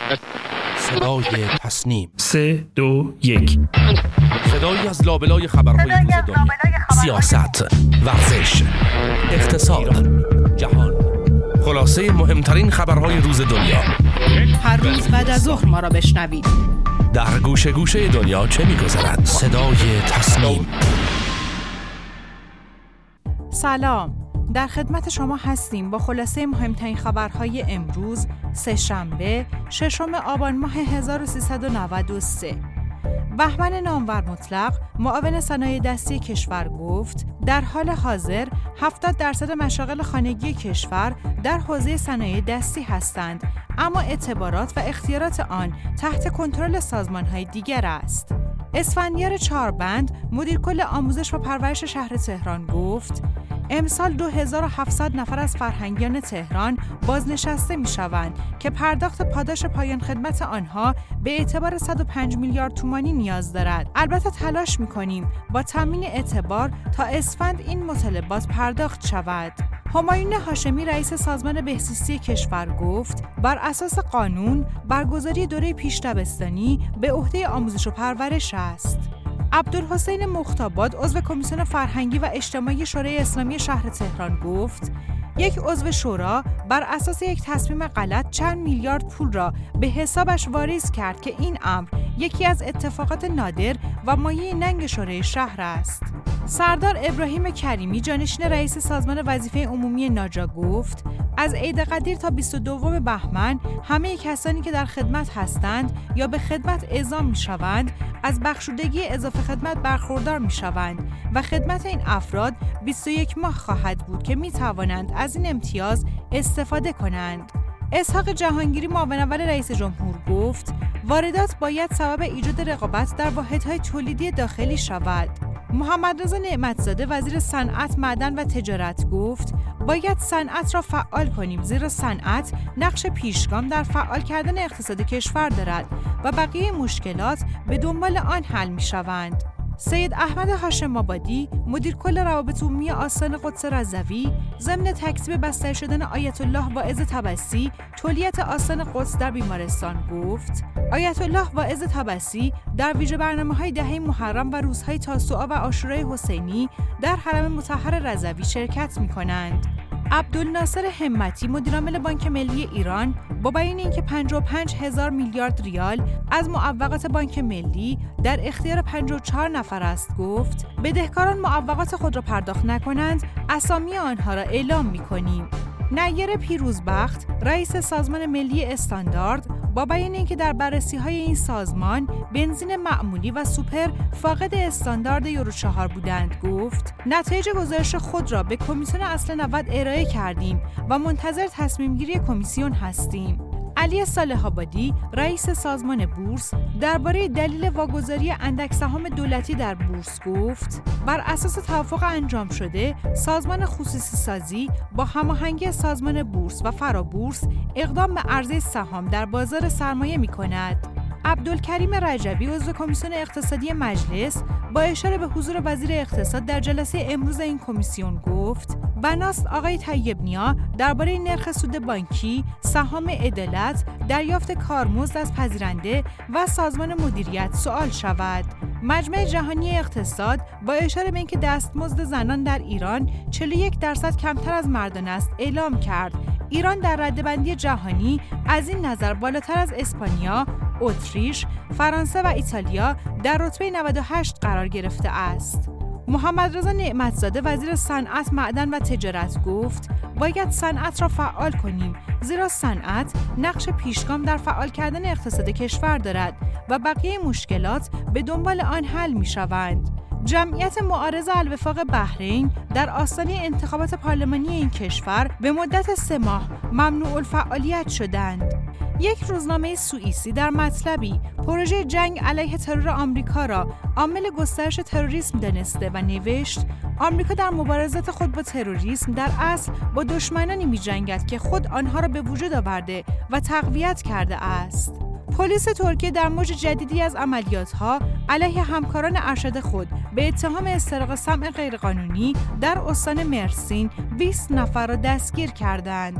صدای تصنیم 3 2 1 صدایی از لابلای خبرهای روز دنیا، سیاست، ورزش، اقتصاد، جهان، خلاصه مهمترین خبرهای روز دنیا. هر روز بعد از ظهر ما را بشنوید. در گوشه گوشه دنیا چه می‌گذرد؟ صدای تصنیم. سلام، در خدمت شما هستیم با خلاصه مهمترین خبرهای امروز سه‌شنبه 6 آبان ماه 1393. بهمن نامور مطلق، معاون صنایع دستی کشور گفت در حال حاضر 70% مشاغل خانگی کشور در حوزه صنایع دستی هستند، اما اعتبارات و اختیارات آن تحت کنترل سازمان‌های دیگر است. اسفندیار چهاربند، مدیر کل آموزش و پرورش شهر تهران گفت امسال 2700 نفر از فرهنگیان تهران بازنشسته می‌شوند که پرداخت پاداش پایان خدمت آنها به اعتبار 105 میلیارد تومانی نیاز دارد. البته تلاش می‌کنیم با تامین اعتبار تا اسفند این مطالبات پرداخت شود. همایون هاشمی، رئیس سازمان بهزیستی کشور گفت بر اساس قانون برگزاری دوره پیش دبستانی به عهده آموزش و پرورش است. عبدالحسین مختاباد، عضو کمیسیون فرهنگی و اجتماعی شورای اسلامی شهر تهران گفت یک عضو شورا بر اساس یک تصمیم غلط چند میلیارد پول را به حسابش واریز کرد که این امر یکی از اتفاقات نادر و مایه ننگ شورای شهر است. سردار ابراهیم کریمی، جانشین رئیس سازمان وظیفه عمومی ناجا گفت از عید قدیر تا 22 بهمن همه کسانی که در خدمت هستند یا به خدمت اعزام می‌شوند از بخشودگی اضافه خدمت برخوردار می‌شوند و خدمت این افراد 21 ماه خواهد بود که می‌توانند از این امتیاز استفاده کنند. اسحاق جهانگیری، معاون اول رئیس جمهور گفت واردات باید سبب ایجاد رقابت در واحدهای تولیدی داخلی شود. محمدرضا نعمت‌زاده، وزیر صنعت، معدن و تجارت گفت باید صنعت را فعال کنیم، زیرا صنعت نقش پیشگام در فعال کردن اقتصاد کشور دارد و بقیه مشکلات به دنبال آن حل می‌شوند. سید احمد هاشم آبادی، مدیر کل روابط عمومی آستان قدس رضوی، ضمن تکذیب بستری شدن آیت الله واعظ طبسی تولیت آستان قدس در بیمارستان گفت آیت الله واعظ طبسی در ویژه برنامه‌های دهه محرم و روزهای تاسوعا و عاشورای حسینی در حرم مطهر رضوی شرکت می‌کنند. عبدالناصر همتی، مدیرعامل بانک ملی ایران، با بیان اینکه 55,000 میلیارد ریال از معوقات بانک ملی در اختیار 54 نفر است گفت بدهکاران معوقات خود را پرداخت نکنند، اسامی آنها را اعلام می‌کنیم. نیر پیروزبخت، رئیس سازمان ملی استاندارد، با بیان اینکه در بررسی‌های این سازمان بنزین معمولی و سوپر فاقد استاندارد یورو 4 بودند گفت نتایج گزارش خود را به کمیسیون اصل 90 ارائه کردیم و منتظر تصمیم گیری کمیسیون هستیم. علی صالح آبادی، رئیس سازمان بورس، درباره دلیل واگذاری اندک سهام دولتی در بورس گفت بر اساس توافق انجام شده سازمان خصوصی سازی با هماهنگی سازمان بورس و فرابورس اقدام به عرضه سهام در بازار سرمایه می‌کند. عبدالکریم رجبی، عضو کمیسیون اقتصادی مجلس، با اشاره به حضور وزیر اقتصاد در جلسه امروز این کمیسیون گفت بناست آقای طیب نیا درباره نرخ سود بانکی، سهام عدالت، دریافت کارمزد از پذیرنده و سازمان مدیریت سوال شود. مجمع جهانی اقتصاد با اشاره به اینکه دستمزد زنان در ایران 41% کمتر از مردان است اعلام کرد ایران در رده‌بندی جهانی از این نظر بالاتر از اسپانیا، اتریش، فرانسه و ایتالیا در رتبه 98 قرار گرفته است. محمدرضا نعمت‌زاده، وزیر صنعت، معدن و تجارت گفت باید صنعت را فعال کنیم، زیرا صنعت نقش پیشگام در فعال کردن اقتصاد کشور دارد و بقیه مشکلات به دنبال آن حل می‌شوند. جمعیت معارض الوفاق بحرین در آستانه انتخابات پارلمانی این کشور به مدت 3 ماه ممنوع الفعالیت شدند. یک روزنامه سوئیسی در مطلبی پروژه جنگ علیه ترور آمریکا را عامل گسترش تروریسم دانسته و نوشت آمریکا در مبارزات خود با تروریسم در اصل با دشمنانی می‌جنگد که خود آنها را به وجود آورده و تقویت کرده است. پلیس ترکیه در موج جدیدی از عملیات‌ها علیه همکاران ارشد خود به اتهام استراق سمع غیرقانونی در استان مرسین 20 نفر را دستگیر کردند.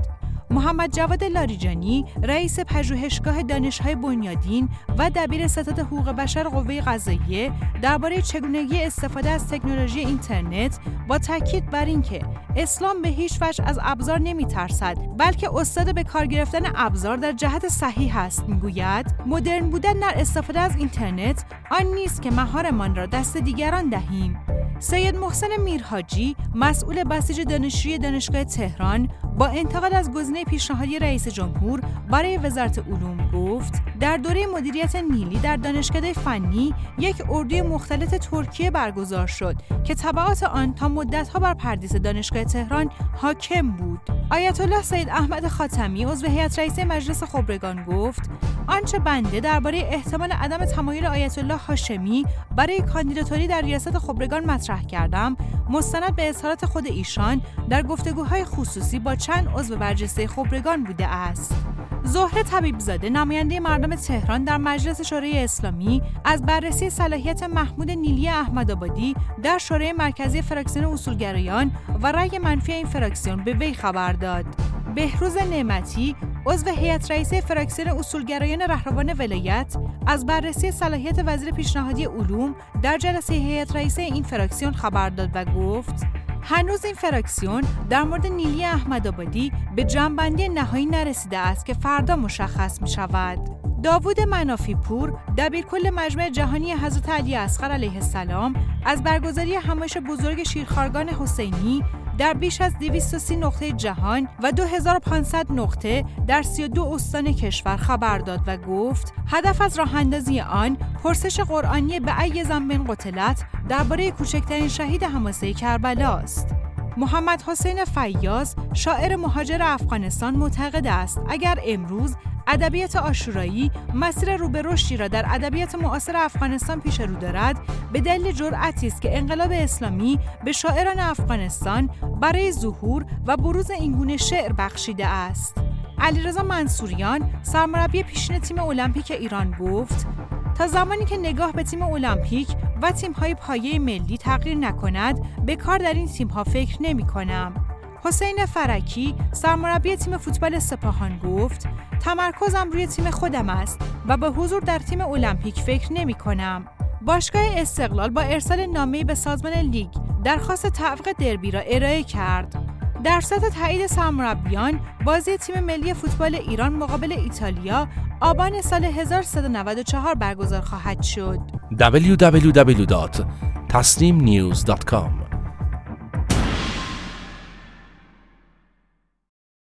محمد جواد لاریجانی، رئیس پژوهشگاه دانش‌های بنیادین و دبیر ستاد حقوق بشر قوه قضاییه، درباره چگونگی استفاده از تکنولوژی اینترنت با تاکید بر اینکه اسلام به هیچ وجه از ابزار نمی‌ترسد، بلکه استاد به کار گرفتن ابزار در جهت صحیح است، می‌گوید مدرن بودن در استفاده از اینترنت آن نیست که مهارمان را دست دیگران دهیم. سید محسن میرحاجی، مسئول بسیج دانشجوی دانشگاه تهران، با انتقاد از گزینه پیشنهادی رئیس جمهور برای وزارت علوم گفت در دوره مدیریت نیلی در دانشکده فنی یک اردوی مختلط ترکیه برگزار شد که تبعات آن تا مدت‌ها بر پردیس دانشگاه تهران حاکم بود. آیت الله سید احمد خاتمی، عضو هیئت رئیسه مجلس خبرگان گفت آنچه بنده درباره احتمال عدم تمایل آیت الله هاشمی برای کاندیداتوری در ریاست خبرگان مطرح کردم، مستند به اظهارات خود ایشان در گفتگوهای خصوصی با چند عضو برجسته خبرگان بوده است. زهره طبیبزاده، نماینده مردم تهران در مجلس شورای اسلامی، از بررسی صلاحیت محمود نیلی احمدآبادی در شورای مرکزی فراکسیون اصولگرایان و رأی منفی این فراکسیون به وی خبر داد. بهروز نعمتی، عضو هیئت رئیسه فراکسیون اصولگرایان رهروان ولایت، از بررسی صلاحیت وزیر پیشنهادی علوم در جلسه هیئت رئیسه این فراکسیون خبر داد و گفت هنوز این فراکسیون در مورد نیلی احمدآبادی به جمع‌بندی نهایی نرسیده است که فردا مشخص می شود. داوود منافی پور، دبیرکل مجمع جهانی حضرت علی اصغر علیه السلام، از برگزاری همایش بزرگ شیرخوارگان حسینی در بیش از 230 نقطه جهان و 2500 نقطه در 32 استان کشور خبر داد و گفت هدف از راه اندازی آن پرسش قرآنی به ای ذنب قتلت درباره کوچکترین شهید حماسه کربلا است. محمد حسین فیاض، شاعر مهاجر افغانستان، معتقد است اگر امروز ادبیات عاشورایی مسیر رو به رشدی را در ادبیات معاصر افغانستان پیش رو دارد، به دلیل جرأتی است که انقلاب اسلامی به شاعران افغانستان برای ظهور و بروز این گونه شعر بخشیده است. علیرضا منصوریان، سرمربی پیشین تیم المپیک ایران گفت تا زمانی که نگاه به تیم المپیک و تیم‌های پایه ملی تغییر نکند، به کار در این تیم‌ها فکر نمی‌کنم. حسین فرکی، سرمربی تیم فوتبال سپاهان گفت تمرکزم روی تیم خودم است و به حضور در تیم المپیک فکر نمی‌کنم. باشگاه استقلال با ارسال نامه‌ای به سازمان لیگ درخواست تعویق دربی را ارائه کرد. در سطح تایید سرمربیان، بازی تیم ملی فوتبال ایران مقابل ایتالیا آبان سال 1394 برگزار خواهد شد. www.tasneemnews.com